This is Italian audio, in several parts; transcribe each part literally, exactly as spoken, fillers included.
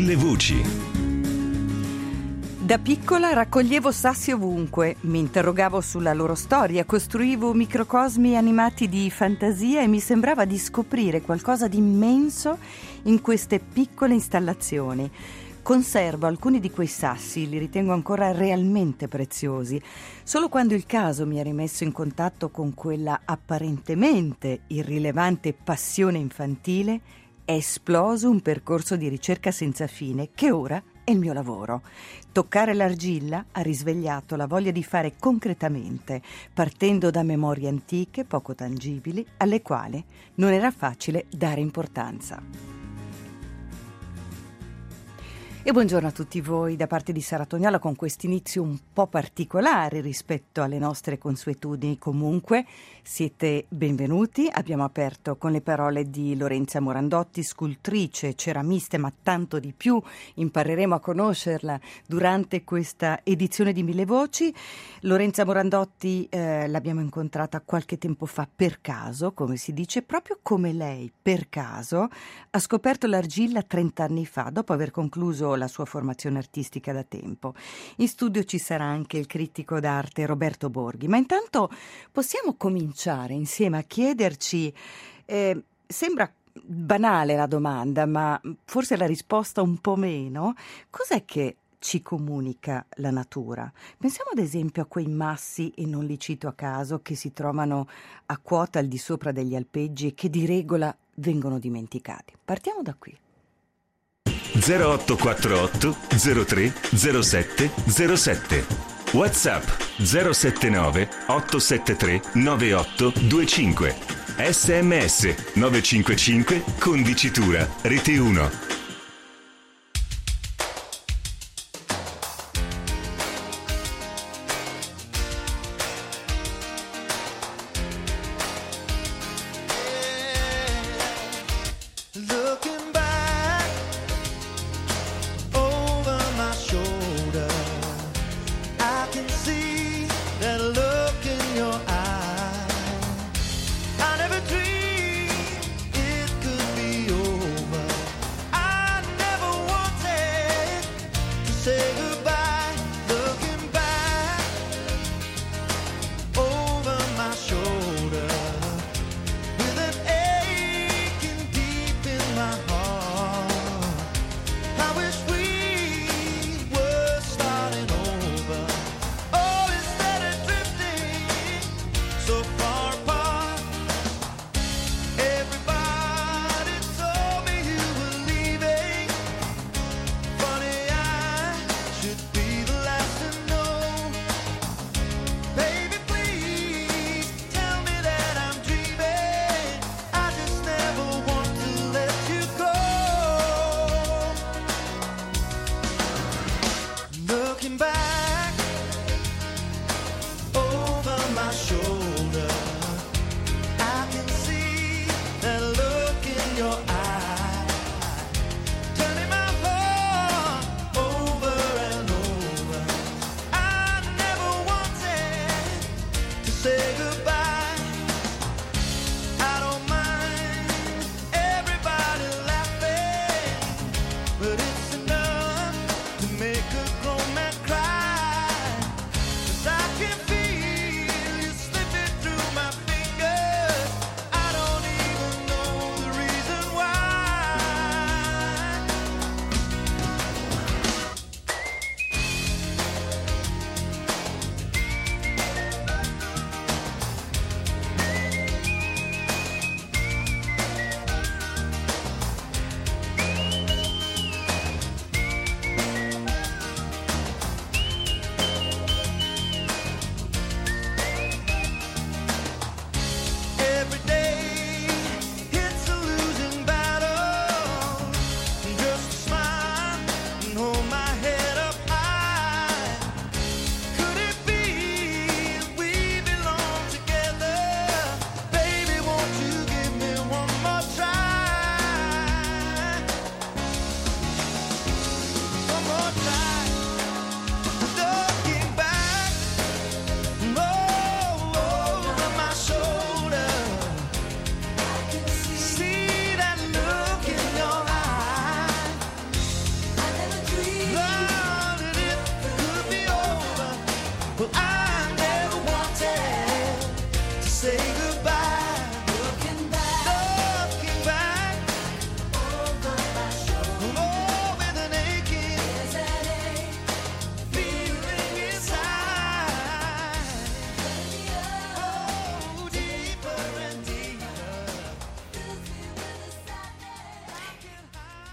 Mille voci. Da piccola raccoglievo sassi ovunque, mi interrogavo sulla loro storia, costruivo microcosmi animati di fantasia e mi sembrava di scoprire qualcosa di immenso in queste piccole installazioni. Conservo alcuni di quei sassi, li ritengo ancora realmente preziosi. Solo quando il caso mi ha rimesso in contatto con quella apparentemente irrilevante passione infantile, è esploso un percorso di ricerca senza fine che ora è il mio lavoro. Toccare l'argilla ha risvegliato la voglia di fare concretamente, partendo da memorie antiche, poco tangibili, alle quali non era facile dare importanza. E buongiorno a tutti voi da parte di Sara Tognola con quest'inizio un po' particolare rispetto alle nostre consuetudini. Comunque siete benvenuti. Abbiamo aperto con le parole di Lorenza Morandotti, scultrice, ceramista, ma tanto di più. Impareremo a conoscerla durante questa edizione di Mille Voci. Lorenza Morandotti eh, l'abbiamo incontrata qualche tempo fa per caso, come si dice, proprio come lei per caso ha scoperto l'argilla trent'anni fa, dopo aver concluso la sua formazione artistica da tempo. In studio ci sarà anche il critico d'arte Roberto Borghi, ma intanto possiamo cominciare insieme a chiederci, eh, sembra banale la domanda, ma forse la risposta un po' meno, cos'è che ci comunica la natura? Pensiamo ad esempio a quei massi, e non li cito a caso, che si trovano a quota al di sopra degli alpeggi e che di regola vengono dimenticati. Partiamo da qui. zero otto quattro otto zero tre zero sette zero sette. WhatsApp zero sette nove otto sette tre nove otto due cinque. S M S nove cinque cinque condicitura Rete uno. I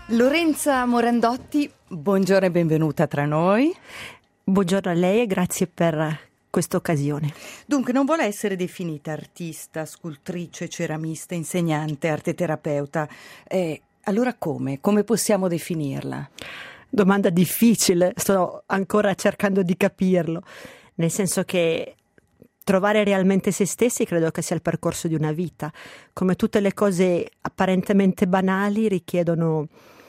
Lorenza Morandotti, buongiorno e benvenuta tra noi. Buongiorno a lei e grazie per questa occasione. Dunque, non vuole essere definita artista, scultrice, ceramista, insegnante, arteterapeuta. Eh, allora come? Come possiamo definirla? Domanda difficile, sto ancora cercando di capirlo, nel senso che trovare realmente se stessi credo che sia il percorso di una vita. Come tutte le cose apparentemente banali richiedono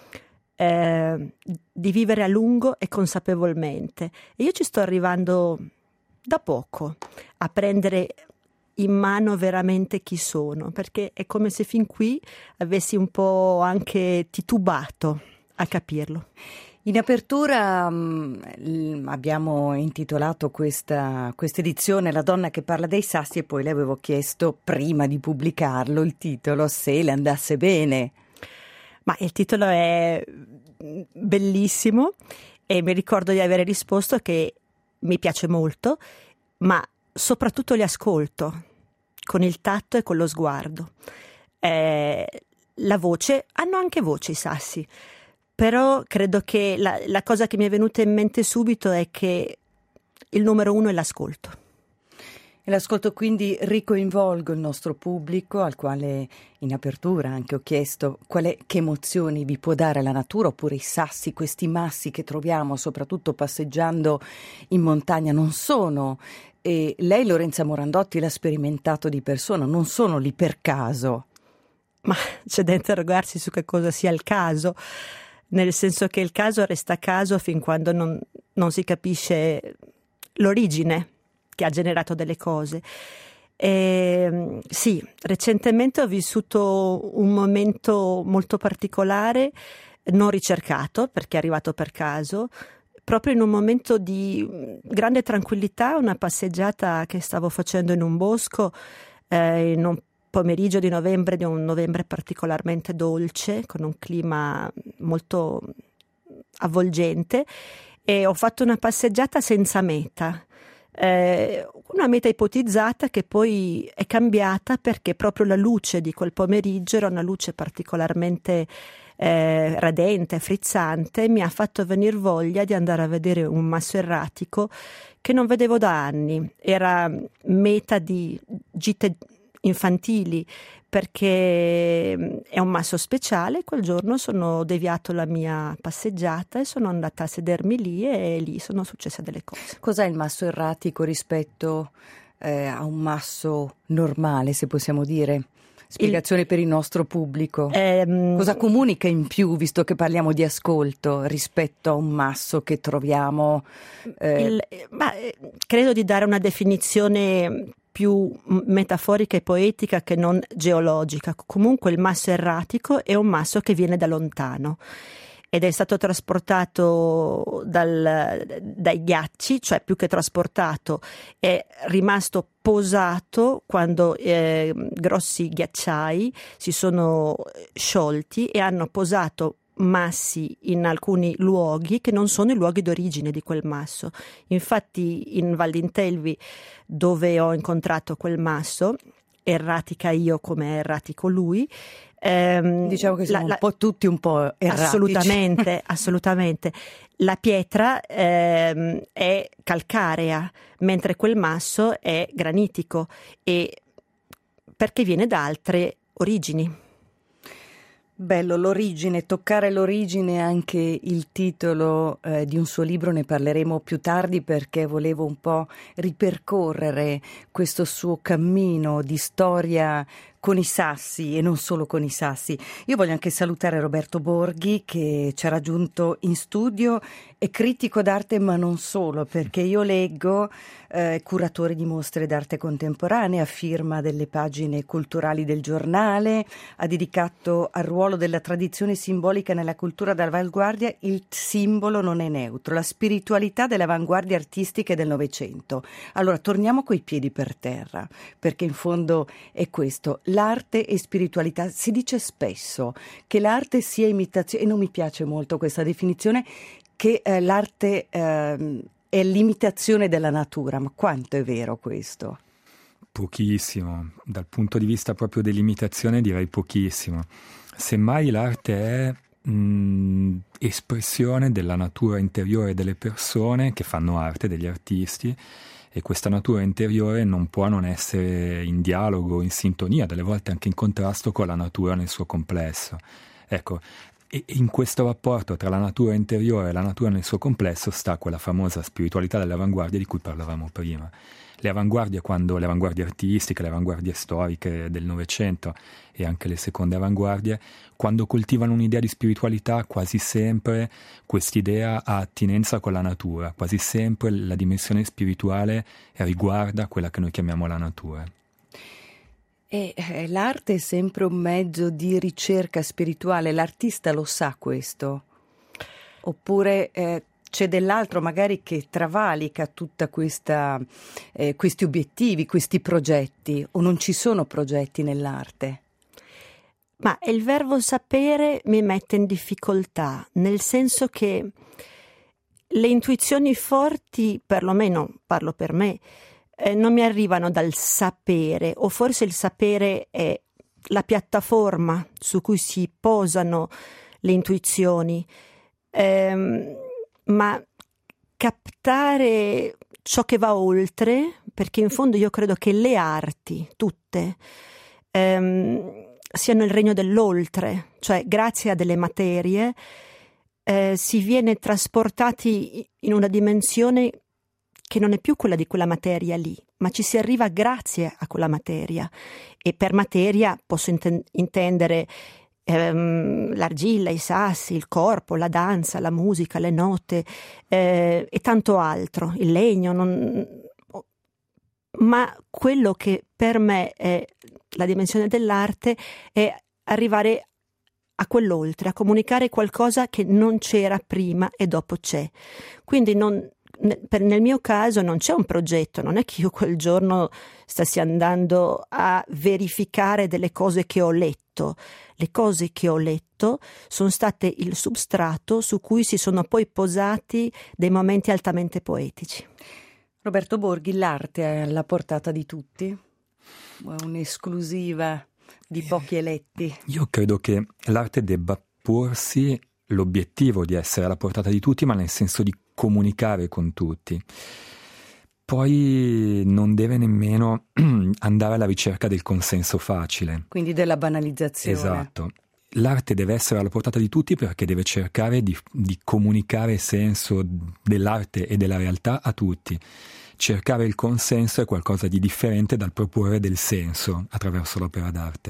eh, di vivere a lungo e consapevolmente. E io ci sto arrivando da poco a prendere in mano veramente chi sono, perché è come se fin qui avessi un po' anche titubato a capirlo. In apertura mh, abbiamo intitolato questa edizione La donna che parla dei sassi, e poi le avevo chiesto prima di pubblicarlo il titolo, se le andasse bene. Ma il titolo è bellissimo e mi ricordo di aver risposto che mi piace molto, ma soprattutto li ascolto con il tatto e con lo sguardo. Eh, la voce, hanno anche voce i sassi, però credo che la, la cosa che mi è venuta in mente subito è che il numero uno è l'ascolto. E l'ascolto, quindi ricoinvolgo il nostro pubblico, al quale in apertura anche ho chiesto quale, che emozioni vi può dare la natura, oppure i sassi, questi massi che troviamo soprattutto passeggiando in montagna. Non sono, e lei Lorenza Morandotti l'ha sperimentato di persona, non sono lì per caso. Ma c'è da interrogarsi su che cosa sia il caso, nel senso che il caso resta caso fin quando non, non si capisce l'origine che ha generato delle cose. E, sì, recentemente ho vissuto un momento molto particolare, non ricercato perché è arrivato per caso, proprio in un momento di grande tranquillità, una passeggiata che stavo facendo in un bosco eh, in un pomeriggio di novembre, di un novembre particolarmente dolce, con un clima molto avvolgente, e ho fatto una passeggiata senza meta. Eh, una meta ipotizzata che poi è cambiata perché proprio la luce di quel pomeriggio era una luce particolarmente eh, radente, frizzante, mi ha fatto venire voglia di andare a vedere un masso erratico che non vedevo da anni. Era meta di gite infantili perché è un masso speciale. Quel giorno sono deviato la mia passeggiata e sono andata a sedermi lì, e lì sono successe delle cose. Cos'è il masso erratico rispetto eh, a un masso normale, se possiamo dire? Spiegazione il, per il nostro pubblico. Ehm, Cosa comunica in più, visto che parliamo di ascolto, rispetto a un masso che troviamo? Eh... Il, ma, credo di dare una definizione più metaforica e poetica che non geologica. Comunque il masso erratico è un masso che viene da lontano ed è stato trasportato dal, dai ghiacci, cioè più che trasportato è rimasto posato quando eh, grossi ghiacciai si sono sciolti e hanno posato massi in alcuni luoghi che non sono i luoghi d'origine di quel masso. Infatti in Val d'Intelvi, dove ho incontrato quel masso, erratica io come è erratico lui, ehm, diciamo che siamo la, un po' tutti un po' erratici. Assolutamente, assolutamente. La pietra ehm, è calcarea, mentre quel masso è granitico, e perché viene da altre origini. Bello, l'origine, toccare l'origine, anche il titolo eh, di un suo libro, ne parleremo più tardi, perché volevo un po' ripercorrere questo suo cammino di storia con i sassi, e non solo con i sassi. Io voglio anche salutare Roberto Borghi, che ci ha raggiunto in studio, è critico d'arte ma non solo, perché io leggo eh, curatore di mostre d'arte contemporanea, firma delle pagine culturali del giornale, ha dedicato al ruolo della tradizione simbolica nella cultura d'avanguardia il simbolo non è neutro, la spiritualità delle avanguardie artistiche del Novecento. Allora torniamo coi piedi per terra, perché in fondo è questo. L'arte e spiritualità, si dice spesso che l'arte sia imitazione, e non mi piace molto questa definizione, che eh, l'arte eh, è l'imitazione della natura, ma quanto è vero questo? Pochissimo, dal punto di vista proprio dell'imitazione direi pochissimo. Semmai l'arte è mh, espressione della natura interiore delle persone che fanno arte, degli artisti, e questa natura interiore non può non essere in dialogo, in sintonia, delle volte anche in contrasto con la natura nel suo complesso. Ecco, e in questo rapporto tra la natura interiore e la natura nel suo complesso sta quella famosa spiritualità delle avanguardie di cui parlavamo prima. Le avanguardie, quando le avanguardie artistiche, le avanguardie storiche del Novecento e anche le seconde avanguardie, quando coltivano un'idea di spiritualità, quasi sempre quest'idea ha attinenza con la natura, quasi sempre la dimensione spirituale riguarda quella che noi chiamiamo la natura. E eh, l'arte è sempre un mezzo di ricerca spirituale, l'artista lo sa questo? Oppure eh, c'è dell'altro magari che travalica tutta questa eh, questi obiettivi, questi progetti, o non ci sono progetti nell'arte? Ma il verbo sapere mi mette in difficoltà, nel senso che le intuizioni forti, perlomeno parlo per me, eh, non mi arrivano dal sapere, o forse il sapere è la piattaforma su cui si posano le intuizioni, ehm, ma captare ciò che va oltre, perché in fondo io credo che le arti, tutte, ehm, siano il regno dell'oltre, cioè grazie a delle materie eh, si viene trasportati in una dimensione che non è più quella di quella materia lì, ma ci si arriva grazie a quella materia. E per materia posso inten- intendere ehm, l'argilla, i sassi, il corpo, la danza, la musica, le note eh, e tanto altro, il legno. Non... Ma quello che per me è la dimensione dell'arte è arrivare a quell'oltre, a comunicare qualcosa che non c'era prima e dopo c'è. Quindi non, nel mio caso non c'è un progetto, non è che io quel giorno stessi andando a verificare delle cose che ho letto. Le cose che ho letto sono state il substrato su cui si sono poi posati dei momenti altamente poetici. Roberto Borghi, l'arte è alla portata di tutti? O è un'esclusiva di pochi eletti? Io credo che l'arte debba porsi l'obiettivo di essere alla portata di tutti, ma nel senso di comunicare con tutti. Poi non deve nemmeno andare alla ricerca del consenso facile. Quindi della banalizzazione. Esatto. L'arte deve essere alla portata di tutti perché deve cercare di, di comunicare il senso dell'arte e della realtà a tutti. Cercare il consenso è qualcosa di differente dal proporre del senso attraverso l'opera d'arte.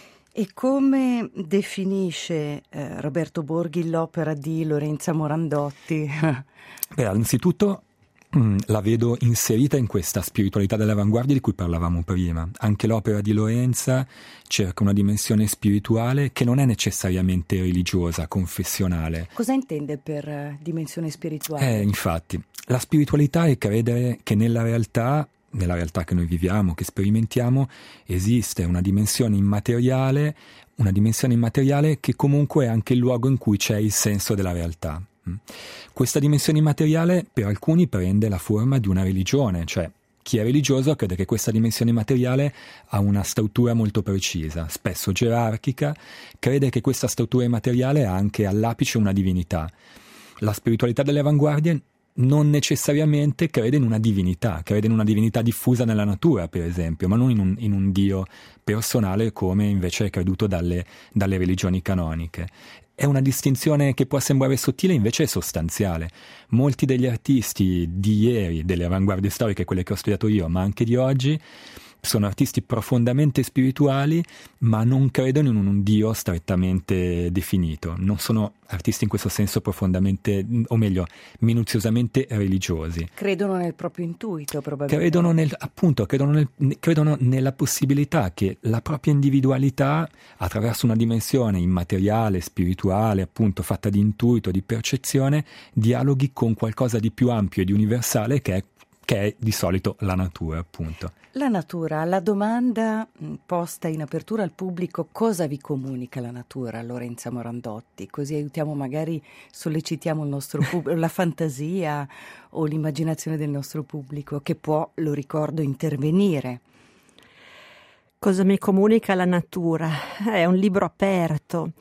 E come definisce eh, Roberto Borghi l'opera di Lorenza Morandotti? Beh, innanzitutto mh, la vedo inserita in questa spiritualità dell'avanguardia di cui parlavamo prima. Anche l'opera di Lorenza cerca una dimensione spirituale che non è necessariamente religiosa, confessionale. Cosa intende per uh, dimensione spirituale? Eh, infatti, la spiritualità è credere che nella realtà, nella realtà che noi viviamo, che sperimentiamo, esiste una dimensione immateriale, una dimensione immateriale che comunque è anche il luogo in cui c'è il senso della realtà. Questa dimensione immateriale per alcuni prende la forma di una religione, cioè chi è religioso crede che questa dimensione immateriale ha una struttura molto precisa, spesso gerarchica, crede che questa struttura immateriale ha anche all'apice una divinità. La spiritualità delle avanguardie non necessariamente crede in una divinità, crede in una divinità diffusa nella natura, per esempio, ma non in un, in un Dio personale come invece è creduto dalle, dalle religioni canoniche. È una distinzione che può sembrare sottile, invece è sostanziale. Molti degli artisti di ieri, delle avanguardie storiche, quelle che ho studiato io, ma anche di oggi, sono artisti profondamente spirituali, ma non credono in un Dio strettamente definito. Non sono artisti in questo senso profondamente, o meglio, minuziosamente religiosi. Credono nel proprio intuito, probabilmente. Credono nel, appunto, credono, nel, credono nella possibilità che la propria individualità, attraverso una dimensione immateriale, spirituale, appunto, fatta di intuito, di percezione, dialoghi con qualcosa di più ampio e di universale che è che è di solito la natura, appunto. La natura, la domanda posta in apertura al pubblico: cosa vi comunica la natura, Lorenza Morandotti? Così aiutiamo, magari sollecitiamo il nostro pubblico, la fantasia o l'immaginazione del nostro pubblico, che può, lo ricordo, intervenire. Cosa mi comunica la natura? È un libro aperto.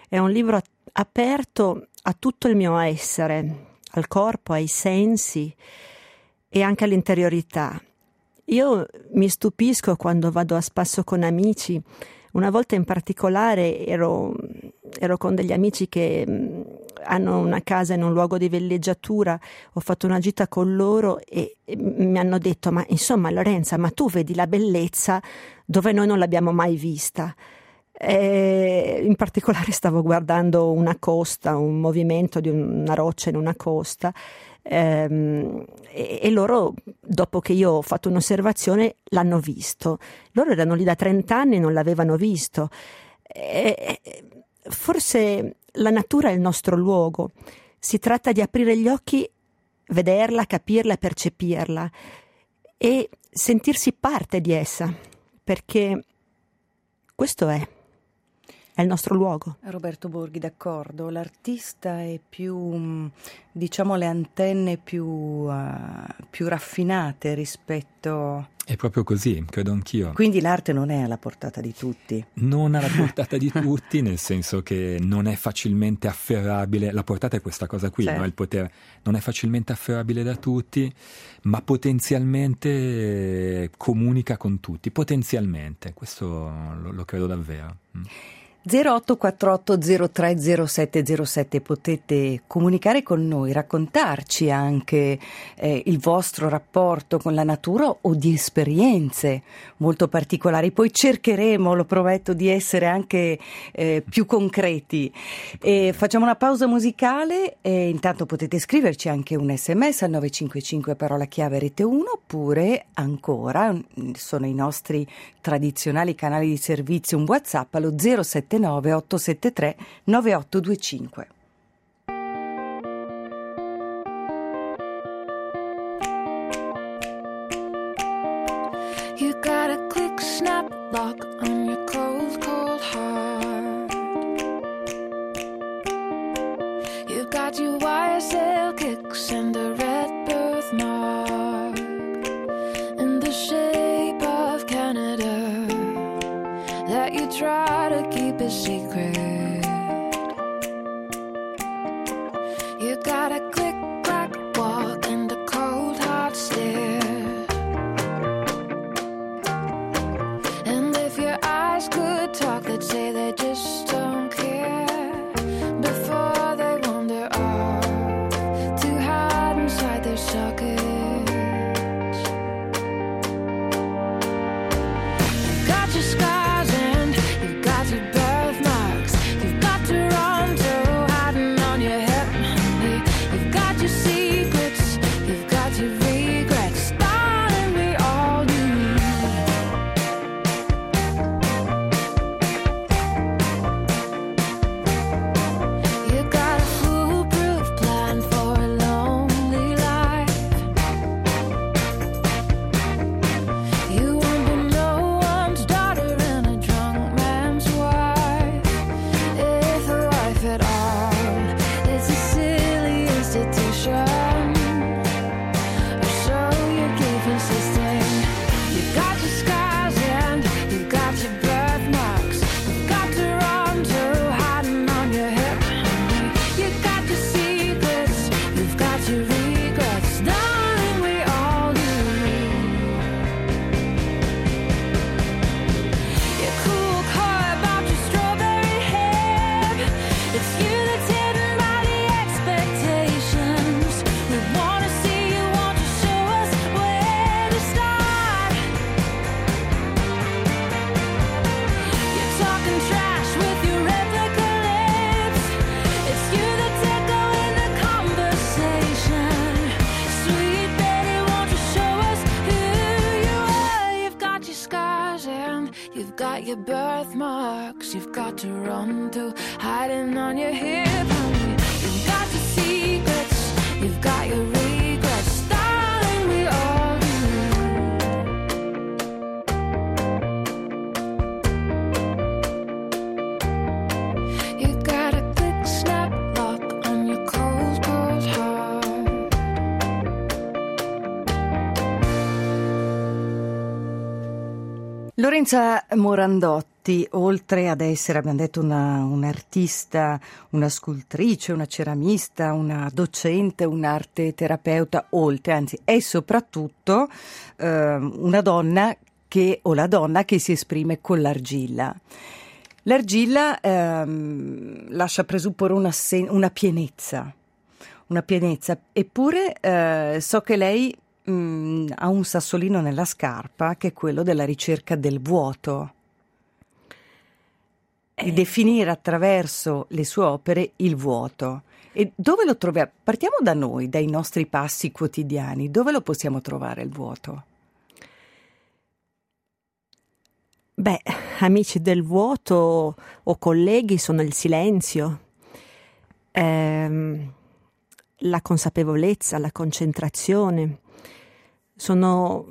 È un libro aperto a tutto il mio essere, al corpo, ai sensi e anche all'interiorità. Io mi stupisco quando vado a spasso con amici. Una volta in particolare ero, ero con degli amici che mh, hanno una casa in un luogo di villeggiatura, ho fatto una gita con loro e, e mi hanno detto: ma insomma Lorenza, ma tu vedi la bellezza dove noi non l'abbiamo mai vista. E in particolare stavo guardando una costa, un movimento di una roccia in una costa, ehm, e, e loro, dopo che io ho fatto un'osservazione, l'hanno visto. Loro erano lì da trent'anni e non l'avevano visto. E, forse la natura è il nostro luogo, si tratta di aprire gli occhi, vederla, capirla e percepirla e sentirsi parte di essa, perché questo è. È il nostro luogo. Roberto Borghi, d'accordo. L'artista è più, diciamo, le antenne più, uh, più raffinate rispetto... È proprio così, credo anch'io. Quindi l'arte non è alla portata di tutti. Non alla portata di tutti, nel senso che non è facilmente afferrabile. La portata è questa cosa qui, certo. No? Il potere non è facilmente afferrabile da tutti, ma potenzialmente comunica con tutti. Potenzialmente, questo lo, lo credo davvero. Mm. zero otto quattro otto zero tre zero sette zero sette, potete comunicare con noi, raccontarci anche eh, il vostro rapporto con la natura o di esperienze molto particolari. Poi cercheremo, lo prometto, di essere anche eh, più concreti. E facciamo una pausa musicale e intanto potete scriverci anche un sms al nove cinque cinque parola chiave rete uno, oppure ancora sono i nostri tradizionali canali di servizio, un WhatsApp allo zero sette nove otto sette tre nove otto due cinque. You got a quick snap lock on your cold, cold heart. You've got your Y S L kicks and a red birthmark in the shape of Canada that you try to keep a secret. You got a click clack walk and a cold hard stare, and if your eyes could talk they'd say they just don't care before they wander off to hide inside their sockets. You got your scars and you've got your birthmarks. You've got Toronto hiding on your hip, honey. You've got your secrets, you've got your regrets. Darling, we all do. You got a foolproof plan for a lonely life. You won't be no one's daughter and a drunk man's wife, if a wife at all. It's a silly institution, or so you keep insisting. You've got your scars and you've got your birthmarks. You've got Toronto hiding on your hip, honey. You've got your secrets, you've got your regrets. Darling, we all do. You're cool, coy about your strawberry hair. It's you that's hidden by the expectations. We wanna see you, want to show us where to start. You're talking trash with your replica lips. It's you that's echoing the conversation. Sweet baby, won't you show us who you are? You've got your scars and you've got your birthmarks. You've got Toronto hiding on your hip, honey. You've got your secrets, you've got your regrets. Darling, we all do. You got a quick snap lock on your cold, cold heart. Lorenza Morandotti, infatti, oltre ad essere, abbiamo detto, una, un'artista, una scultrice, una ceramista, una docente, un'arte terapeuta, oltre, anzi, è soprattutto eh, una donna che, o la donna che si esprime con l'argilla. L'argilla ehm, lascia presupporre una, sen- una pienezza, una pienezza, eppure eh, so che lei mh, ha un sassolino nella scarpa, che è quello della ricerca del vuoto, di definire attraverso le sue opere il vuoto. E dove lo troviamo? Partiamo da noi, dai nostri passi quotidiani. Dove lo possiamo trovare il vuoto? Beh, amici del vuoto o colleghi sono il silenzio, ehm, la consapevolezza, la concentrazione. Sono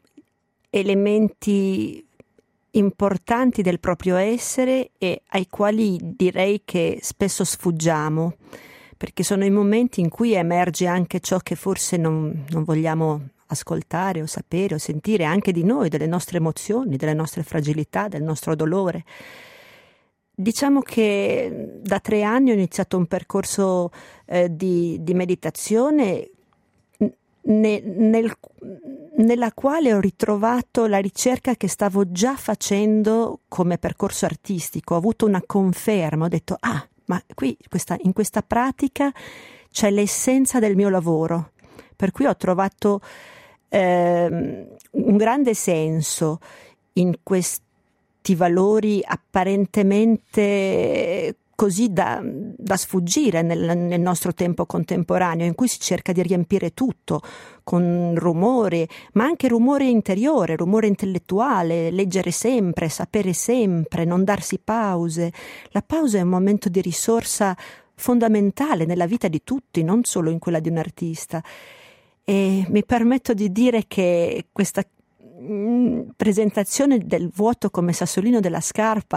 elementi importanti del proprio essere e ai quali direi che spesso sfuggiamo, perché sono i momenti in cui emerge anche ciò che forse non, non vogliamo ascoltare o sapere o sentire anche di noi, delle nostre emozioni, delle nostre fragilità, del nostro dolore. Diciamo che da tre anni ho iniziato un percorso eh, di, di meditazione ne, nel, nella quale ho ritrovato la ricerca che stavo già facendo come percorso artistico. Ho avuto una conferma, ho detto ah, ma qui questa, in questa pratica c'è l'essenza del mio lavoro, per cui ho trovato eh, un grande senso in questi valori apparentemente così da, da sfuggire nel, nel nostro tempo contemporaneo, in cui si cerca di riempire tutto con rumore, ma anche rumore interiore, rumore intellettuale, leggere sempre, sapere sempre, non darsi pause. La pausa è un momento di risorsa fondamentale nella vita di tutti, non solo in quella di un artista. E mi permetto di dire che questa mh, presentazione del vuoto come sassolino della scarpa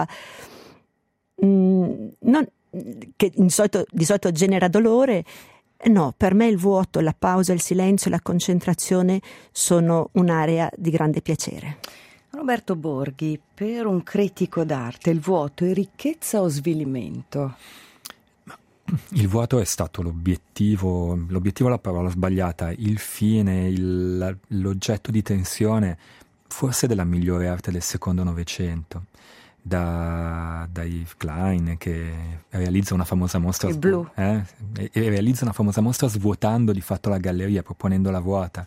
mh, non, che in solito, di solito genera dolore, no, per me il vuoto, la pausa, il silenzio, la concentrazione sono un'area di grande piacere. Roberto Borghi, per un critico d'arte il vuoto è ricchezza o svilimento? Il vuoto è stato l'obiettivo, l'obiettivo è la parola sbagliata, il fine, il, l'oggetto di tensione forse della migliore arte del secondo Novecento, da, da Yves Klein, che realizza una famosa mostra il blu. Eh, e, e realizza una famosa mostra svuotando di fatto la galleria, proponendola vuota,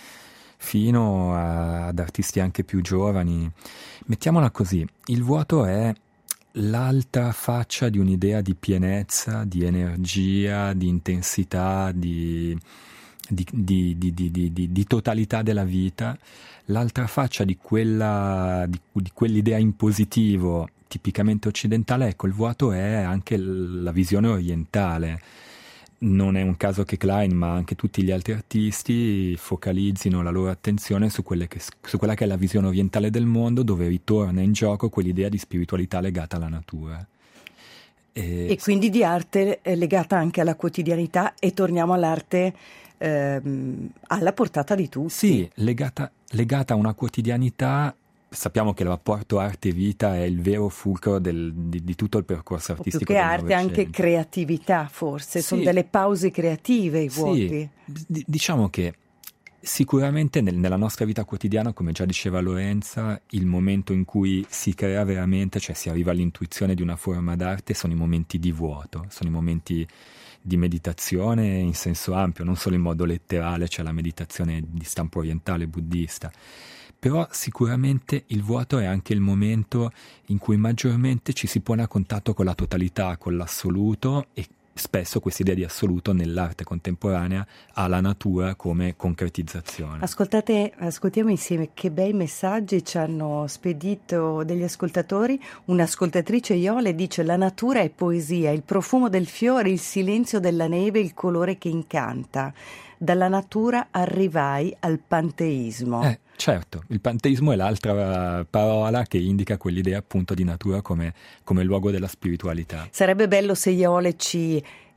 fino a, ad artisti anche più giovani. Mettiamola così, il vuoto è l'altra faccia di un'idea di pienezza, di energia, di intensità, di, di, di, di, di, di, di, di totalità della vita, l'altra faccia di quella di, di quell'idea in positivo tipicamente occidentale. Ecco, il vuoto è anche la visione orientale. Non è un caso che Klein, ma anche tutti gli altri artisti focalizzino la loro attenzione su, quelle che, su quella che è la visione orientale del mondo, dove ritorna in gioco quell'idea di spiritualità legata alla natura. E, e quindi di arte legata anche alla quotidianità, e torniamo all'arte ehm, alla portata di tutti. Sì, legata, legata a una quotidianità. Sappiamo che il rapporto arte-vita è il vero fulcro del, di, di tutto il percorso artistico. Più che arte, anche creatività, forse. Sì. Sono delle pause creative i vuoti. Sì, D- diciamo che sicuramente nel, nella nostra vita quotidiana, come già diceva Lorenza, il momento in cui si crea veramente, cioè si arriva all'intuizione di una forma d'arte, sono i momenti di vuoto, sono i momenti di meditazione in senso ampio, non solo in modo letterale, cioè la meditazione di stampo orientale, buddista. Però sicuramente il vuoto è anche il momento in cui maggiormente ci si pone a contatto con la totalità, con l'assoluto, e spesso questa idea di assoluto nell'arte contemporanea ha la natura come concretizzazione. Ascoltate, ascoltiamo insieme che bei messaggi ci hanno spedito degli ascoltatori. Un'ascoltatrice, Iole, dice: la natura è poesia, il profumo del fiore, il silenzio della neve, il colore che incanta. Dalla natura arrivai al panteismo. Eh, certo, il panteismo è l'altra parola che indica quell'idea appunto di natura come, come luogo della spiritualità. Sarebbe bello se Iole ci,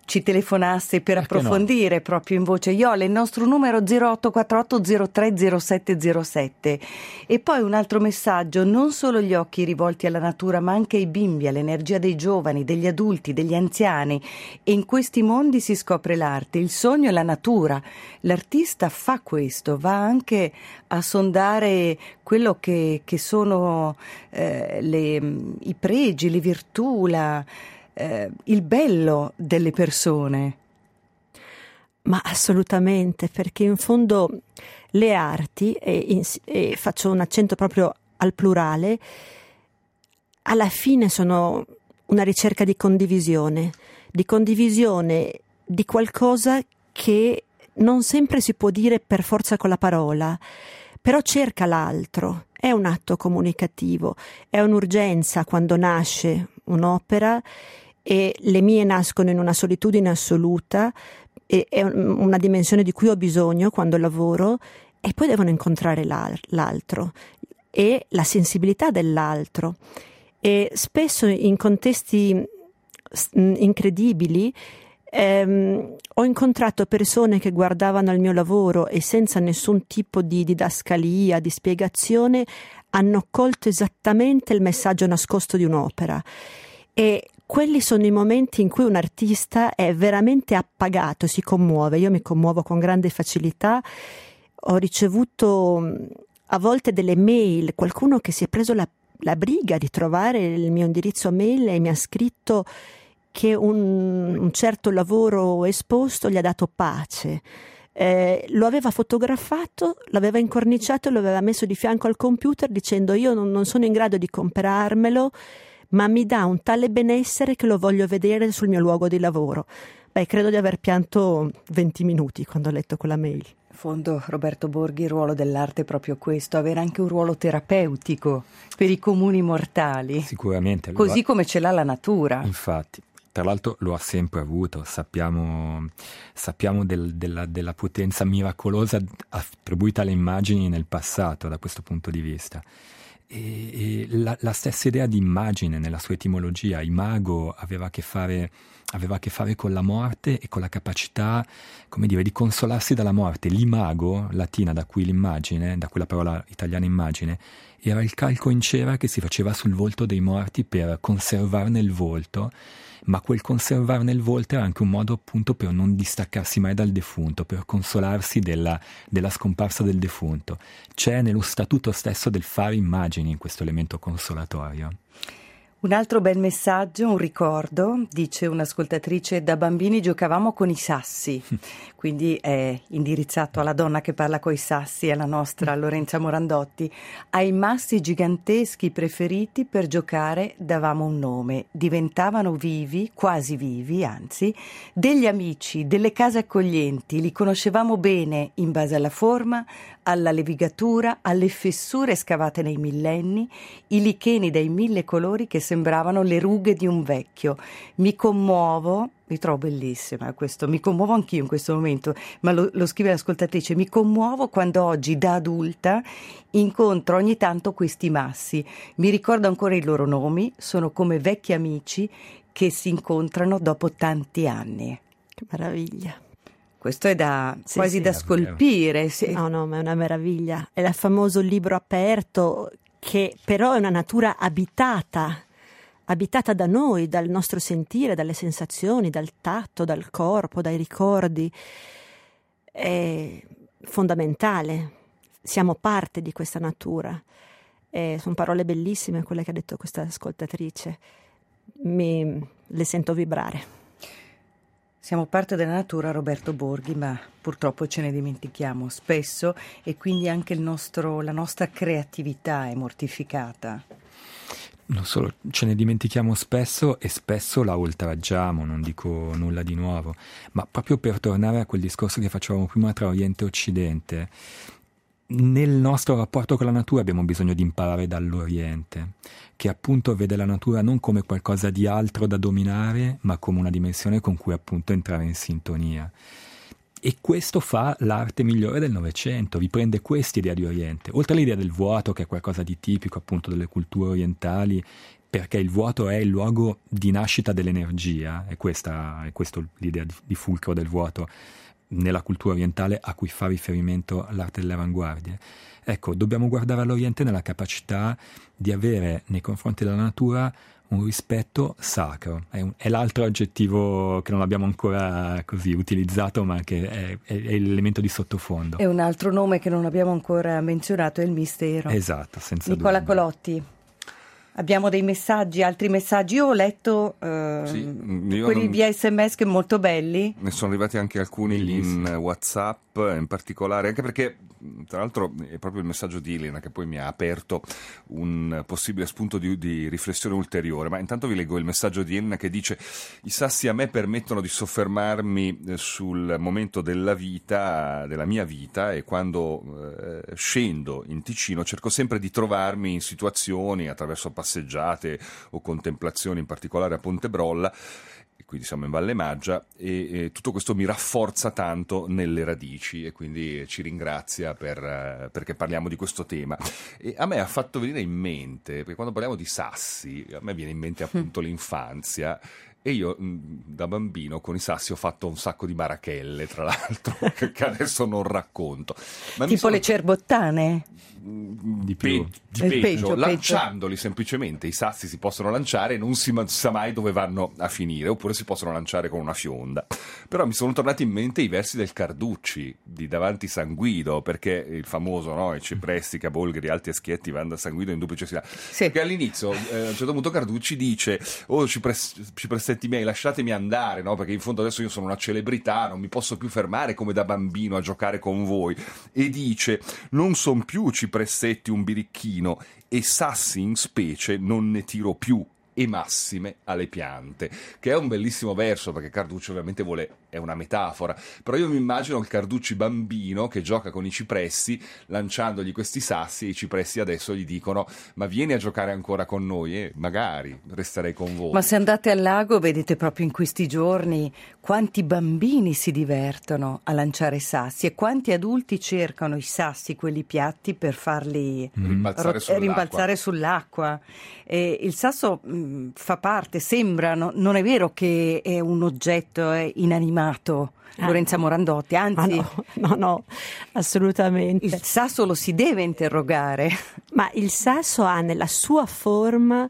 ci telefonasse per Perché approfondire no? proprio in voce Iole, il nostro numero zero otto quattro otto zero tre zero sette zero sette. E poi un altro messaggio: non solo gli occhi rivolti alla natura, ma anche ai bimbi, all'energia dei giovani, degli adulti, degli anziani. E in questi mondi si scopre l'arte, il sogno e la natura. L'artista fa questo, va anche a sondare quello che, che sono eh, le, i pregi, le virtù, la Eh, il bello delle persone. Ma assolutamente, perché in fondo le arti, e, in, e faccio un accento proprio al plurale, alla fine sono una ricerca di condivisione, di condivisione di qualcosa che non sempre si può dire per forza con la parola, però cerca l'altro, è un atto comunicativo, è un'urgenza quando nasce un'opera. E le mie nascono in una solitudine assoluta, e è una dimensione di cui ho bisogno quando lavoro, e poi devono incontrare l'altro e la sensibilità dell'altro. E spesso in contesti incredibili ehm, ho incontrato persone che guardavano al mio lavoro e senza nessun tipo di didascalia, di spiegazione, hanno colto esattamente il messaggio nascosto di un'opera. E quelli sono i momenti in cui un artista è veramente appagato, si commuove. Io mi commuovo con grande facilità. Ho ricevuto a volte delle mail, qualcuno che si è preso la, la briga di trovare il mio indirizzo mail e mi ha scritto che un, un certo lavoro esposto gli ha dato pace. Eh, lo aveva fotografato, l'aveva incorniciato e lo aveva messo di fianco al computer dicendo: io non, non sono in grado di comprarmelo, ma mi dà un tale benessere che lo voglio vedere sul mio luogo di lavoro. Beh, credo di aver pianto venti minuti quando ho letto quella mail. In fondo, Roberto Borghi, il ruolo dell'arte è proprio questo, avere anche un ruolo terapeutico per i comuni mortali. Sicuramente. Così ha... come ce l'ha la natura. Infatti. Tra l'altro lo ha sempre avuto, sappiamo, sappiamo del, della, della potenza miracolosa attribuita alle immagini nel passato da questo punto di vista. E, e la, la stessa idea di immagine nella sua etimologia, imago, aveva a che fare, aveva a che fare con la morte e con la capacità, come dire, di consolarsi dalla morte. L'imago, latina, da cui l'immagine, da quella parola italiana immagine, era il calco in cera che si faceva sul volto dei morti per conservarne il volto, ma quel conservarne il volto era anche un modo appunto per non distaccarsi mai dal defunto, per consolarsi della, della scomparsa del defunto. C'è nello statuto stesso del fare immagini questo elemento consolatorio. Un altro bel messaggio, un ricordo, dice un'ascoltatrice: da bambini giocavamo con i sassi, quindi è indirizzato alla donna che parla coi sassi, alla nostra Lorenza Morandotti. Ai massi giganteschi preferiti per giocare davamo un nome, diventavano vivi, quasi vivi, anzi, degli amici, delle case accoglienti, li conoscevamo bene in base alla forma, alla levigatura, alle fessure scavate nei millenni, i licheni dai mille colori che sembravano le rughe di un vecchio. Mi commuovo, mi trovo bellissima questo, mi commuovo anch'io in questo momento, ma lo, lo scrive l'ascoltatrice, mi commuovo quando oggi da adulta incontro ogni tanto questi massi, mi ricordo ancora i loro nomi, sono come vecchi amici che si incontrano dopo tanti anni. Che meraviglia. Questo è da Sì, quasi sì, da scolpire. Sì. No, no, ma è una meraviglia. È il famoso libro aperto, che però è una natura abitata, abitata da noi, dal nostro sentire, dalle sensazioni, dal tatto, dal corpo, dai ricordi. È fondamentale. Siamo parte di questa natura. E sono parole bellissime quelle che ha detto questa ascoltatrice. Mi le sento vibrare. Siamo parte della natura, Roberto Borghi, ma purtroppo ce ne dimentichiamo spesso e quindi anche il nostro, la nostra creatività è mortificata. Non solo ce ne dimentichiamo spesso e spesso la oltraggiamo, non dico nulla di nuovo, ma proprio per tornare a quel discorso che facevamo prima tra Oriente e Occidente, nel nostro rapporto con la natura abbiamo bisogno di imparare dall'Oriente, che appunto vede la natura non come qualcosa di altro da dominare, ma come una dimensione con cui appunto entrare in sintonia. E questo fa l'arte migliore del Novecento, riprende questa idea di Oriente, oltre all'idea del vuoto, che è qualcosa di tipico appunto delle culture orientali, perché il vuoto è il luogo di nascita dell'energia, è questa è questo l'idea di, di fulcro del vuoto nella cultura orientale a cui fa riferimento l'arte delle avanguardie. Ecco, dobbiamo guardare all'Oriente nella capacità di avere nei confronti della natura un rispetto sacro. È, un, è l'altro aggettivo che non abbiamo ancora così utilizzato, ma che è, è, è l'elemento di sottofondo. E un altro nome che non abbiamo ancora menzionato è il mistero. Esatto, senza Nicola dubbio. Colotti. Abbiamo dei messaggi, altri messaggi. Io ho letto eh, Sì, io quelli non- via sms che molto belli. Ne sono arrivati anche alcuni Bellissimo. in WhatsApp, in particolare, anche perché tra l'altro è proprio il messaggio di Elena che poi mi ha aperto un possibile spunto di, di riflessione ulteriore. Ma intanto vi leggo il messaggio di Elena che dice: i sassi a me permettono di soffermarmi eh, sul momento della vita, della mia vita, e quando eh, scendo in Ticino cerco sempre di trovarmi in situazioni attraverso passeggiate o contemplazioni, in particolare a Ponte Brolla, e quindi siamo in Valle Maggia, e, e tutto questo mi rafforza tanto nelle radici, e quindi ci ringrazia per, eh, perché parliamo di questo tema. E a me ha fatto venire in mente, perché quando parliamo di sassi a me viene in mente appunto l'infanzia, e io mh, da bambino con i sassi ho fatto un sacco di marachelle, tra l'altro, che che adesso non racconto. Ma mi Tipo sono- le cerbottane. di più. Pe- di Eh, peggio, peggio, peggio. lanciandoli semplicemente. I sassi si possono lanciare e non si ma- sa mai dove vanno a finire, oppure si possono lanciare con una fionda. Però mi sono tornati in mente i versi del Carducci di Davanti San Guido, perché il famoso, no, i cipressi, cabolgari, alti e schietti vanno da San Guido in duplice sila. Sì. Perché all'inizio eh, a un certo punto Carducci dice: oh cipres- cipressetti miei, lasciatemi andare, no? Perché in fondo adesso io sono una celebrità, non mi posso più fermare come da bambino a giocare con voi. E dice: non son più cipressetti un birichino, e sassi in specie non ne tiro più, e massime alle piante. Che è un bellissimo verso, perché Carducci ovviamente vuole, è una metafora, però io mi immagino il Carducci bambino che gioca con i cipressi lanciandogli questi sassi, e i cipressi adesso gli dicono: ma vieni a giocare ancora con noi, e magari resterei con voi. Ma se andate al lago vedete proprio in questi giorni quanti bambini si divertono a lanciare sassi e quanti adulti cercano i sassi, quelli piatti, per farli Rimbalzare rot- sull'acqua. rimbalzare sull'acqua. E il sasso mh, fa parte, sembra, no- non è vero che è un oggetto eh, inanimato, Ah, Lorenza no. Morandotti, Ah, anzi no, no, no, assolutamente. il sasso lo si deve interrogare. Ma il sasso ha nella sua forma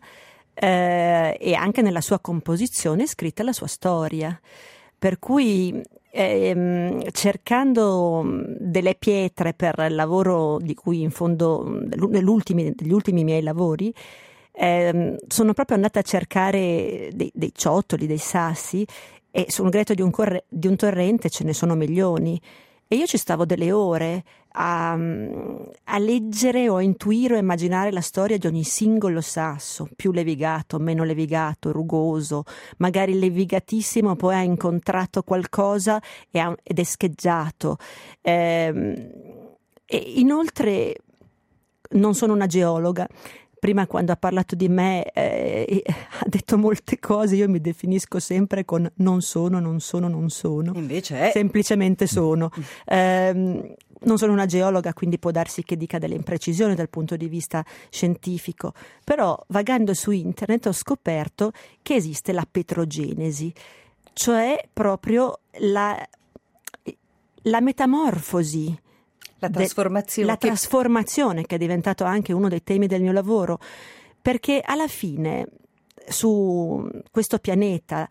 eh, e anche nella sua composizione scritta la sua storia. Per cui ehm, cercando delle pietre per il lavoro di cui in fondo, nell'ultimi, negli ultimi miei lavori, ehm, sono proprio andata a cercare dei, dei ciottoli, dei sassi, e sul greto di un, corre- di un torrente ce ne sono milioni. E io ci stavo delle ore a, a leggere o a intuire o immaginare la storia di ogni singolo sasso, più levigato, meno levigato, rugoso, magari levigatissimo, poi ha incontrato qualcosa e ha, ed è scheggiato. Ehm, e inoltre non sono una geologa. Prima, quando ha parlato di me, eh, ha detto molte cose. Io mi definisco sempre con non sono, non sono, non sono. Invece è... Semplicemente sono. Ehm, non sono una geologa, quindi può darsi che dica delle imprecisioni dal punto di vista scientifico, però vagando su internet ho scoperto che esiste la petrogenesi, cioè proprio la, la metamorfosi. La trasformazione. La che- trasformazione, che è diventato anche uno dei temi del mio lavoro, perché alla fine su questo pianeta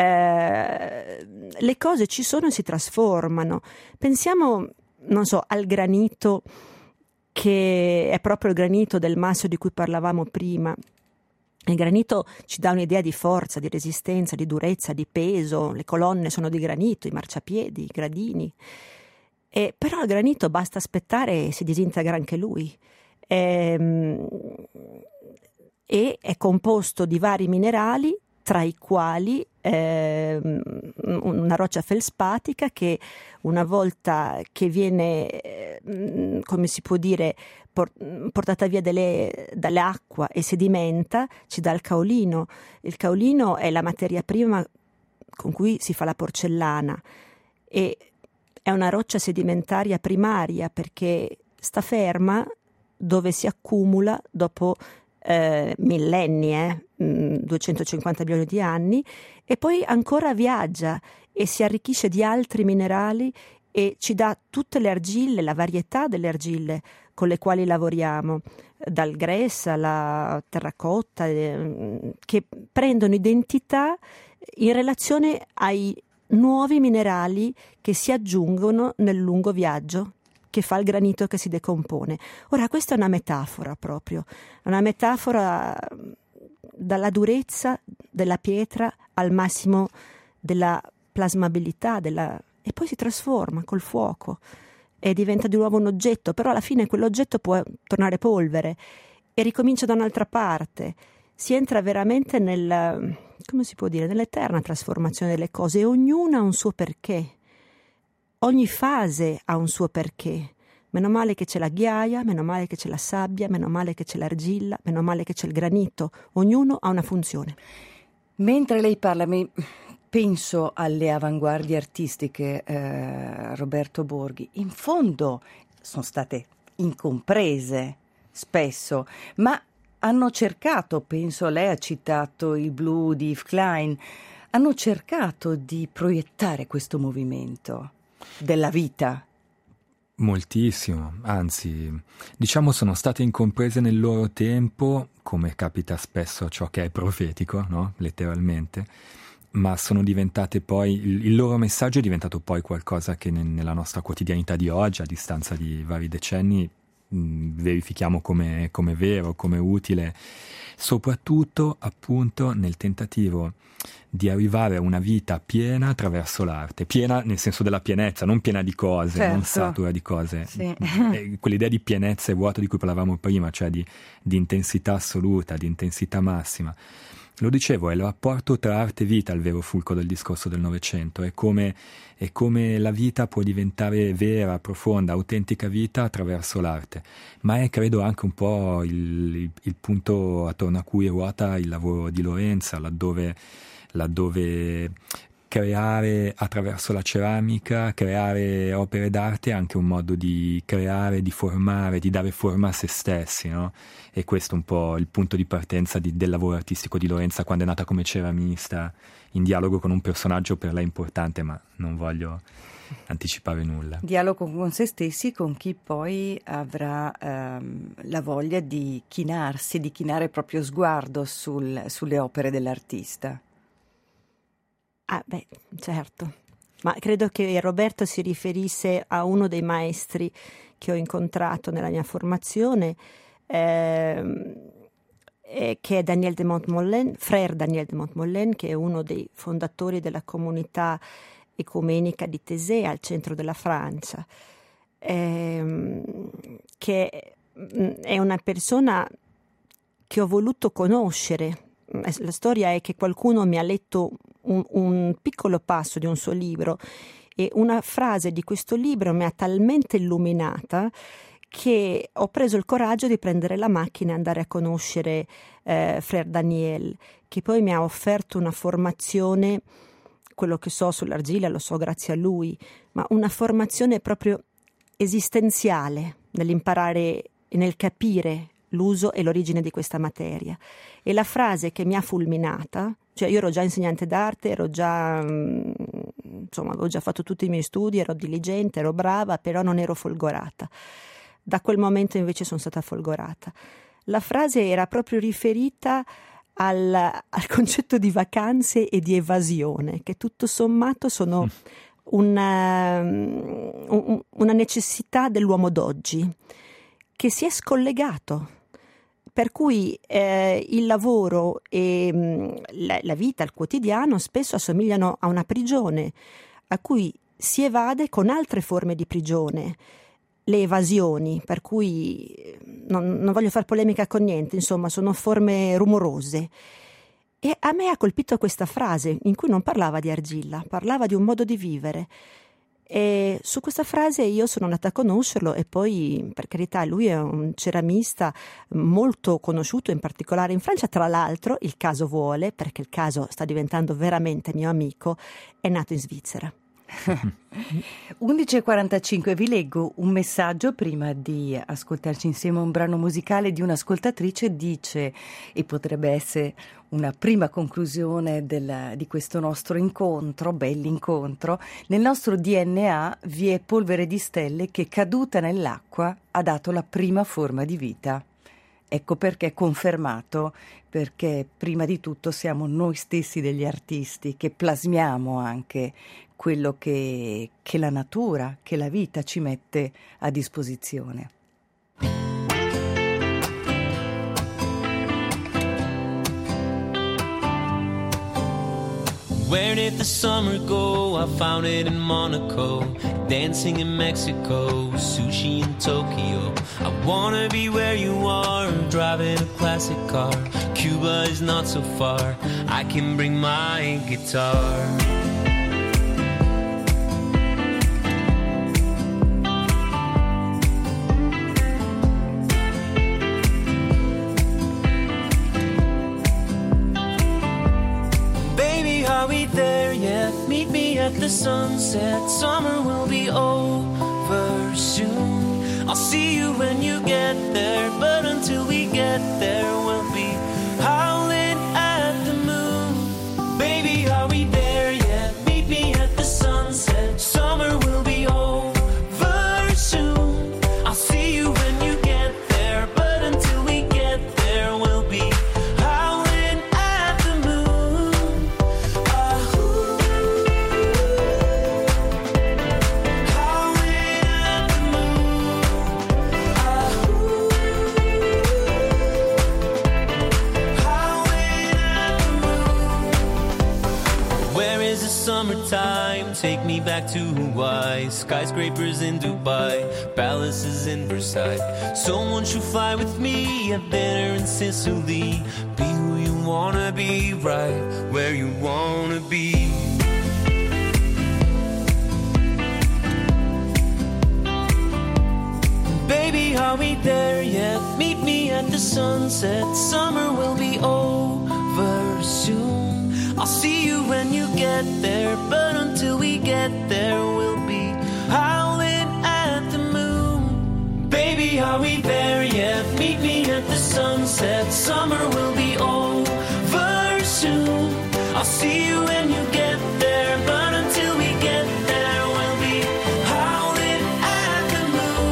eh, le cose ci sono e si trasformano. Pensiamo, non so, al granito, che è proprio il granito del masso di cui parlavamo prima. Il granito ci dà un'idea di forza, di resistenza, di durezza, di peso. Le colonne sono di granito, i marciapiedi, i gradini. E però il granito basta aspettare e si disintegra anche lui. Ehm, E è composto di vari minerali, tra i quali ehm, una roccia felspatica che una volta che viene, eh, come si può dire, por- portata via delle, dall'acqua e sedimenta, ci dà il caolino. Il caolino è la materia prima con cui si fa la porcellana, e è una roccia sedimentaria primaria perché sta ferma dove si accumula dopo eh, millenni, eh, duecentocinquanta milioni di anni, e poi ancora viaggia e si arricchisce di altri minerali e ci dà tutte le argille, la varietà delle argille con le quali lavoriamo, dal grès alla terracotta, eh, che prendono identità in relazione ai nuovi minerali che si aggiungono nel lungo viaggio che fa il granito che si decompone. Ora, questa è una metafora proprio, una metafora dalla durezza della pietra al massimo della plasmabilità, della... e poi si trasforma col fuoco e diventa di nuovo un oggetto, però alla fine quell'oggetto può tornare polvere e ricomincia da un'altra parte. Si entra veramente nel, come si può dire, nell'eterna trasformazione delle cose, e ognuna ha un suo perché. Ogni fase ha un suo perché. Meno male che c'è la ghiaia, meno male che c'è la sabbia, meno male che c'è l'argilla, meno male che c'è il granito. Ognuno ha una funzione. Mentre lei parla, mi penso alle avanguardie artistiche, eh, Roberto Borghi. In fondo sono state incomprese spesso, ma hanno cercato, penso lei ha citato il blu di Yves Klein, hanno cercato di proiettare questo movimento della vita. Moltissimo, anzi, diciamo sono state incomprese nel loro tempo, come capita spesso a ciò che è profetico, no? Letteralmente, ma sono diventate poi, il, il loro messaggio è diventato poi qualcosa che ne, nella nostra quotidianità di oggi, a distanza di vari decenni, mh, verifichiamo come, come vero, come utile, soprattutto appunto nel tentativo di arrivare a una vita piena attraverso l'arte, piena nel senso della pienezza, non piena di cose, certo. non satura di cose, sì. Quell'idea di pienezza e vuoto di cui parlavamo prima, cioè di, di intensità assoluta, di intensità massima. Lo dicevo, è il rapporto tra arte e vita il vero fulcro del discorso del Novecento, è come, è come la vita può diventare vera, profonda, autentica vita attraverso l'arte, ma è credo anche un po' il, il, il punto attorno a cui ruota il lavoro di Lorenza, laddove, laddove creare attraverso la ceramica, creare opere d'arte è anche un modo di creare, di formare, di dare forma a se stessi, no? E questo è un po' il punto di partenza di, del lavoro artistico di Lorenza quando è nata come ceramista, in dialogo con un personaggio per lei importante, ma non voglio anticipare nulla. Dialogo con se stessi, con chi poi avrà ehm, la voglia di chinarsi, di chinare il proprio sguardo sul, sulle opere dell'artista. Ah, beh, certo. Ma credo che Roberto si riferisse a uno dei maestri che ho incontrato nella mia formazione, ehm, eh, che è Daniel de Montmollin, Frère Daniel de Montmollin, che è uno dei fondatori della comunità ecumenica di Taizé al centro della Francia, ehm, che è una persona che ho voluto conoscere. La storia è che qualcuno mi ha letto un, un piccolo passo di un suo libro e una frase di questo libro mi ha talmente illuminata che ho preso il coraggio di prendere la macchina e andare a conoscere eh, Frère Daniel, che poi mi ha offerto una formazione, quello che so sull'argilla lo so grazie a lui, ma una formazione proprio esistenziale nell'imparare e nel capire l'uso e l'origine di questa materia. E la frase che mi ha fulminata, cioè io ero già insegnante d'arte, ero già insomma avevo già fatto tutti i miei studi, ero diligente, ero brava, però non ero folgorata. Da quel momento invece sono stata folgorata. La frase era proprio riferita al, al concetto di vacanze e di evasione, che tutto sommato sono mm. una, un, una necessità dell'uomo d'oggi, che si è scollegato. Per cui eh, il lavoro e mh, la, la vita, il quotidiano spesso assomigliano a una prigione a cui si evade con altre forme di prigione, le evasioni, per cui non, non voglio fare polemica con niente, insomma sono forme rumorose. E a me ha colpito questa frase in cui non parlava di argilla, parlava di un modo di vivere. E su questa frase io sono andata a conoscerlo e poi, per carità, lui è un ceramista molto conosciuto, in particolare in Francia. Tra l'altro, il caso vuole, perché il caso sta diventando veramente mio amico, è nato in Svizzera. undici e quarantacinque, vi leggo un messaggio prima di ascoltarci insieme un brano musicale di un'ascoltatrice. Dice, e potrebbe essere una prima conclusione del, di questo nostro incontro, bell'incontro: nel nostro D N A vi è polvere di stelle che, caduta nell'acqua, ha dato la prima forma di vita. Ecco perché è confermato, perché prima di tutto siamo noi stessi degli artisti che plasmiamo anche quello che, che la natura, che la vita ci mette a disposizione. Where did the summer go? I found it in Monaco, dancing in Mexico, sushi in Tokyo. I wanna be where you are, driving a classic car. Cuba is not so far, I can bring my guitar. Are we there yet? Meet me at the sunset. Summer will be over soon. I'll see you when you get there, but until we get there, we'll be howling at the moon. Baby, are we there yet? Meet me at the sunset. Summer will be over soon. I'll see you when you get there, but until we get there, we'll be howling at the moon. Summertime, take me back to Hawaii. Skyscrapers in Dubai, palaces in Versailles. Someone should fly with me, have dinner in Sicily. Be who you wanna be, right where you wanna be. Baby, are we there yet? Meet me at the sunset. Summer will be over soon. I'll see you when you get there, but until we get there, we'll be howling at the moon. Baby, are we there yet? Meet me at the sunset. Summer will be over soon. I'll see you when you get there, but until we get there, we'll be howling at the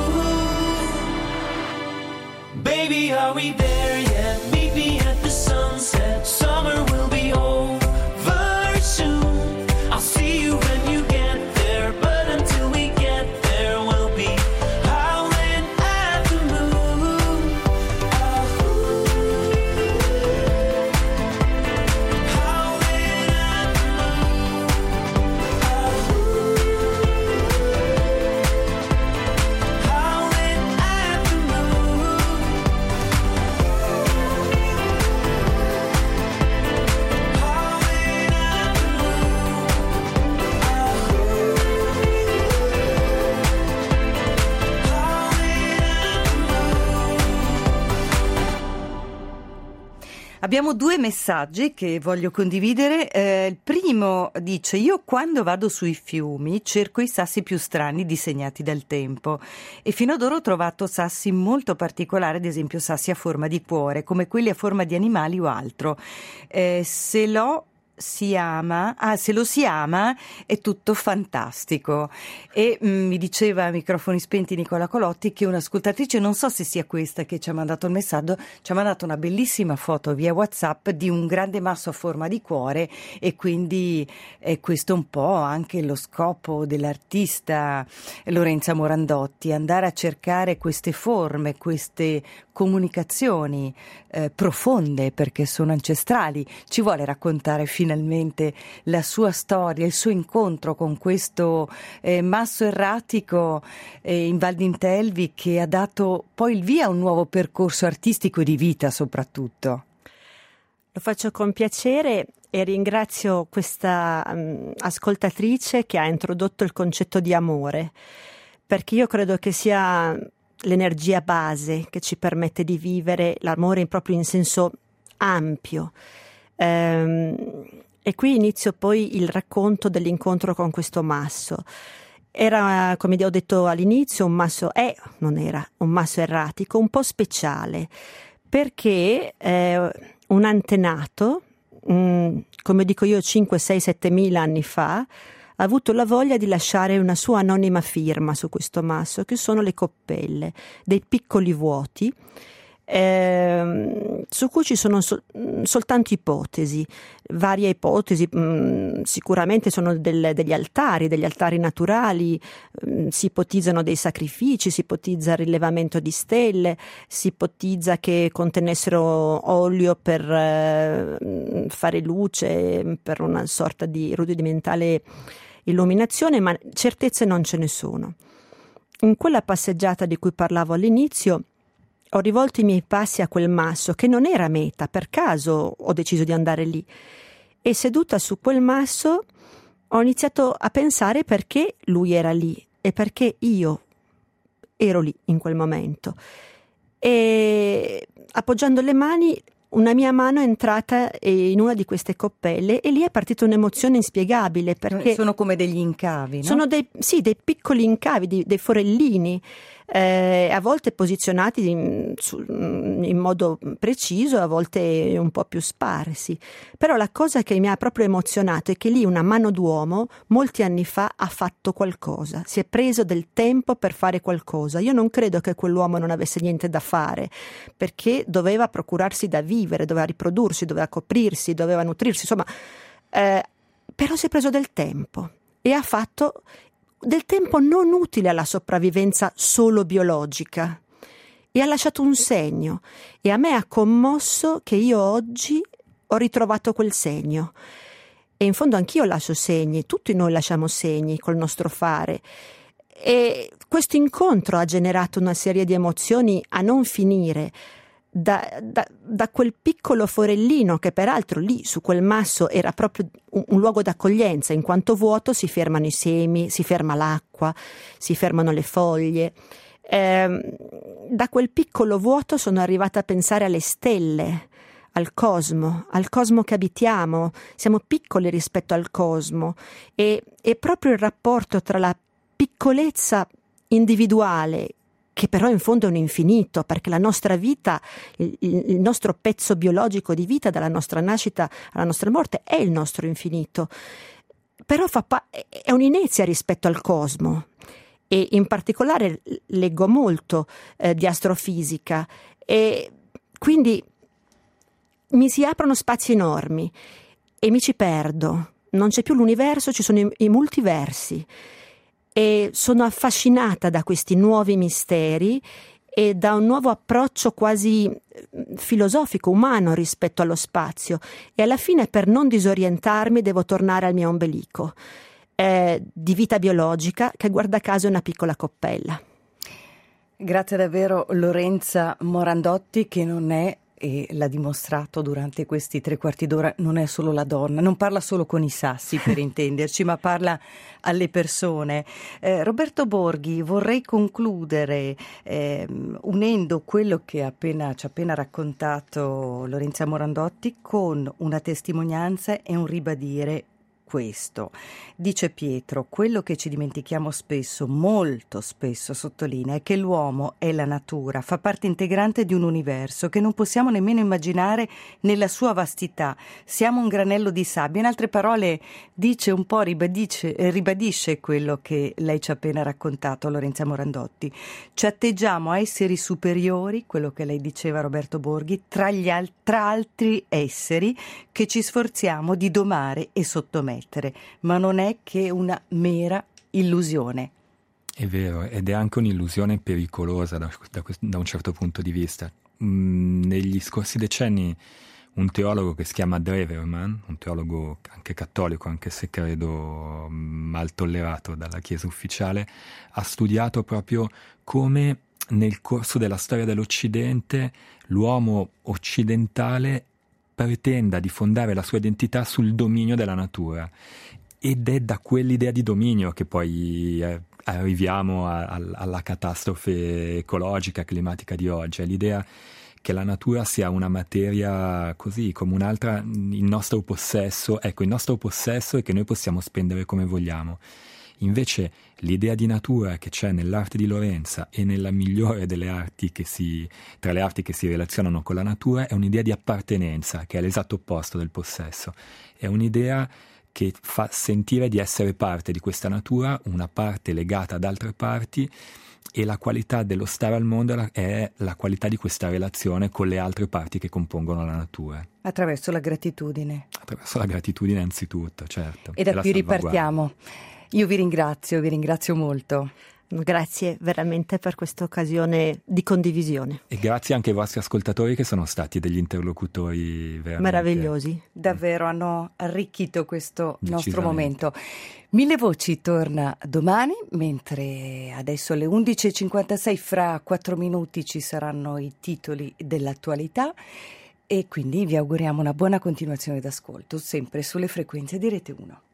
moon. Baby, are we there yet? Meet me at the sunset. Summer will be over. I'll see you when you get there, but until we get there, we'll be howling at the moon. Howling at the moon. Howling at the moon. Abbiamo due messaggi che voglio condividere. Eh, il primo dice: io quando vado sui fiumi cerco i sassi più strani disegnati dal tempo e fino ad ora ho trovato sassi molto particolari, ad esempio sassi a forma di cuore, come quelli a forma di animali o altro. Eh, se l'ho si ama, ah, se lo si ama è tutto fantastico. E mh, mi diceva a microfoni spenti Nicola Colotti che un'ascoltatrice, non so se sia questa che ci ha mandato il messaggio, ci ha mandato una bellissima foto via WhatsApp di un grande masso a forma di cuore, e quindi è questo un po' anche lo scopo dell'artista Lorenza Morandotti, andare a cercare queste forme, queste comunicazioni eh, profonde, perché sono ancestrali. Ci vuole raccontare finalmente la sua storia, il suo incontro con questo eh, masso erratico eh, in Val d'Intelvi, che ha dato poi il via a un nuovo percorso artistico e di vita soprattutto. Lo faccio con piacere e ringrazio questa um, ascoltatrice che ha introdotto il concetto di amore, perché io credo che sia l'energia base che ci permette di vivere l'amore proprio in senso ampio. Ehm, E qui inizio poi il racconto dell'incontro con questo masso. Era, come ho detto all'inizio, un masso, è, non era, un masso erratico, un po' speciale, perché eh, un antenato, mh, come dico io, cinque, sei, sette mila anni fa, ha avuto la voglia di lasciare una sua anonima firma su questo masso, che sono le coppelle, dei piccoli vuoti, Eh, su cui ci sono sol- soltanto ipotesi, varie ipotesi, mh, sicuramente sono del, degli altari, degli altari naturali, mh, si ipotizzano dei sacrifici, si ipotizza il rilevamento di stelle, si ipotizza che contenessero olio per eh, fare luce, per una sorta di rudimentale illuminazione, ma certezze non ce ne sono. In quella passeggiata di cui parlavo all'inizio ho rivolto i miei passi a quel masso, che non era meta, per caso ho deciso di andare lì, e seduta su quel masso ho iniziato a pensare perché lui era lì e perché io ero lì in quel momento. E appoggiando le mani, una mia mano è entrata in una di queste coppelle e lì è partita un'emozione inspiegabile, perché sono come degli incavi, no? Sono dei, sì, dei piccoli incavi, dei, dei forellini, eh, a volte posizionati in, su, in modo preciso, a volte un po' più sparsi. Però la cosa che mi ha proprio emozionato è che lì una mano d'uomo molti anni fa ha fatto qualcosa, si è preso del tempo per fare qualcosa. Io non credo che quell'uomo non avesse niente da fare, perché doveva procurarsi da vivere, doveva riprodursi, doveva coprirsi, doveva nutrirsi, insomma, eh, però si è preso del tempo e ha fatto del tempo non utile alla sopravvivenza solo biologica, e ha lasciato un segno, e a me ha commosso che io oggi ho ritrovato quel segno. E in fondo anch'io lascio segni, tutti noi lasciamo segni col nostro fare, e questo incontro ha generato una serie di emozioni a non finire. Da, da, da quel piccolo forellino, che peraltro lì su quel masso era proprio un, un luogo d'accoglienza, in quanto vuoto si fermano i semi, si ferma l'acqua, si fermano le foglie. Eh, da quel piccolo vuoto sono arrivata a pensare alle stelle, al cosmo, al cosmo che abitiamo. Siamo piccoli rispetto al cosmo, e, e proprio il rapporto tra la piccolezza individuale, che però in fondo è un infinito, perché la nostra vita, il, il nostro pezzo biologico di vita dalla nostra nascita alla nostra morte è il nostro infinito, però fa pa- è un'inezia rispetto al cosmo, e in particolare leggo molto eh, di astrofisica, e quindi mi si aprono spazi enormi e mi ci perdo. Non c'è più l'universo, ci sono i, i multiversi. E sono affascinata da questi nuovi misteri e da un nuovo approccio quasi filosofico, umano rispetto allo spazio, e alla fine, per non disorientarmi, devo tornare al mio ombelico, eh, di vita biologica, che guarda caso è una piccola coppella. Grazie davvero Lorenza Morandotti, che non è, e l'ha dimostrato durante questi tre quarti d'ora, non è solo la donna, non parla solo con i sassi, per intenderci, ma parla alle persone. Eh, Roberto Borghi, vorrei concludere eh, unendo quello che appena, ci ha appena raccontato Lorenza Morandotti con una testimonianza e un ribadire questo. Dice Pietro, quello che ci dimentichiamo spesso, molto spesso sottolinea, è che l'uomo è la natura, fa parte integrante di un universo che non possiamo nemmeno immaginare nella sua vastità. Siamo un granello di sabbia. In altre parole, dice un po', ribadisce, ribadisce quello che lei ci ha appena raccontato, Lorenza Morandotti. Ci atteggiamo a esseri superiori, quello che lei diceva, Roberto Borghi, tra, gli al- tra altri esseri che ci sforziamo di domare e sottomettere. Ma non è che una mera illusione. È vero, ed è anche un'illusione pericolosa da, da, da un certo punto di vista. Mm, negli scorsi decenni un teologo che si chiama Dreverman, un teologo anche cattolico, anche se credo mal tollerato dalla Chiesa ufficiale, ha studiato proprio come nel corso della storia dell'Occidente l'uomo occidentale pretenda di fondare la sua identità sul dominio della natura, ed è da quell'idea di dominio che poi eh, arriviamo a, a, alla catastrofe ecologica, climatica di oggi. È l'idea che la natura sia una materia così come un'altra, il nostro possesso, ecco, il nostro possesso è che noi possiamo spendere come vogliamo. Invece l'idea di natura che c'è nell'arte di Lorenza e nella migliore delle arti che si, tra le arti che si relazionano con la natura, è un'idea di appartenenza, che è l'esatto opposto del possesso. È un'idea che fa sentire di essere parte di questa natura, una parte legata ad altre parti, e la qualità dello stare al mondo è la qualità di questa relazione con le altre parti che compongono la natura. Attraverso la gratitudine. Attraverso la gratitudine anzitutto, certo. E da la qui salvaguardia. ripartiamo. Io vi ringrazio, vi ringrazio molto. Grazie veramente per questa occasione di condivisione. E grazie anche ai vostri ascoltatori che sono stati degli interlocutori veramente Meravigliosi. Davvero hanno arricchito questo nostro Decisamente. momento. Mille Voci torna domani, mentre adesso alle undici e cinquantasei, fra quattro minuti, ci saranno i titoli dell'attualità, e quindi vi auguriamo una buona continuazione d'ascolto, sempre sulle frequenze di Rete uno.